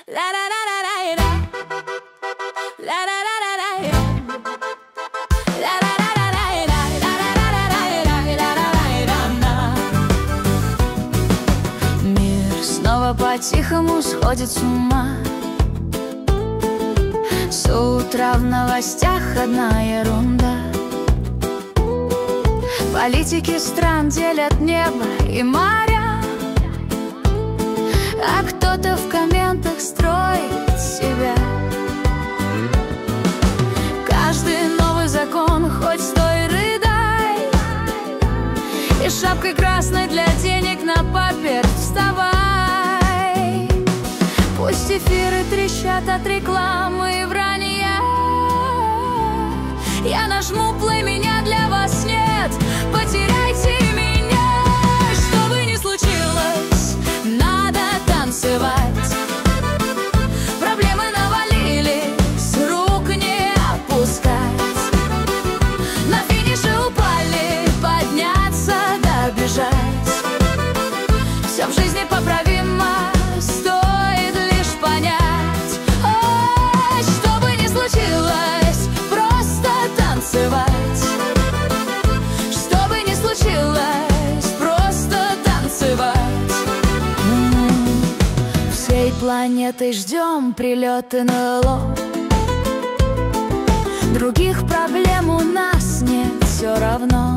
Мир снова по-тихому сходит с ума. С утра в новостях одна ерунда. Политики стран делят небо и моря, а кто-то в комментах строит себя. Каждый новый закон, хоть стой, рыдай, и шапкой красной для денег на паперть вставай. Пусть эфиры трещат от рекламы и вранья, я нажму play, меня для вас нет. Потеряйте меня, что бы ни случилось, надо танцевать. Проблемы навалились, рук не опускать. На финише упали, подняться, добежать. Все в жизни поправимо, стоит лишь понять. Ой, что бы ни случилось, просто танцевать. Что бы ни случилось, просто танцевать. Всей планетой ждем прилет НЛО. Других проблем у нас нет, все равно.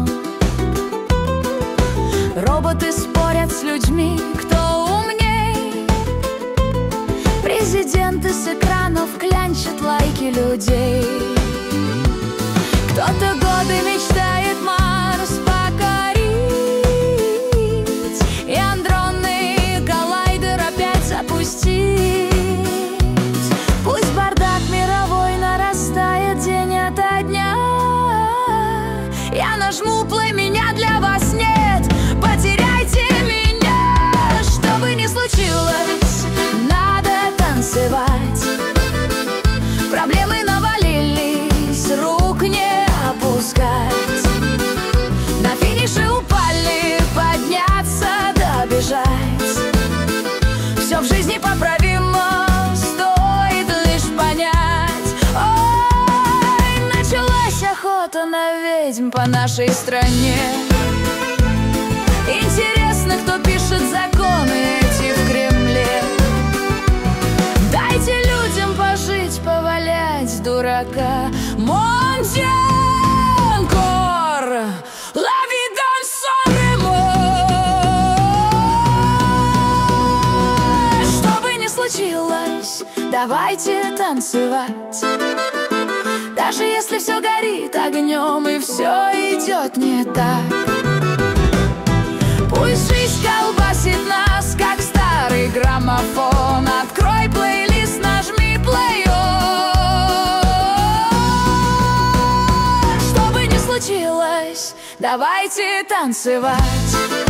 Роботы спорят с людьми, кто умней. Президенты с экранов клянчат лайки людей. Кто-то годы мечтает Марс покорить и андронный коллайдер опять запустить. Пусть бардак мировой нарастает день ото дня, я нажму play, меня для вас нет. Потеряйте меня, что бы ни случилось, надо танцевать. Проблемы навалились, рук не опускать. На финише упали, подняться, добежать. Все в жизни поправимо, стоит лишь понять. Ой, началась охота на ведьм по нашей стране. Интересно, кто пишет законы эти в Кремле. Дайте людям пожить, повалять дурака. Монтенкор, la vida en Sanremo. Что бы ни случилось, давайте танцевать. Даже если все горит огнем и все идет не так. Пусть жизнь колбасит нас, как старый граммофон. Открой плейлист, нажми play on. Что бы ни случилось, давайте танцевать.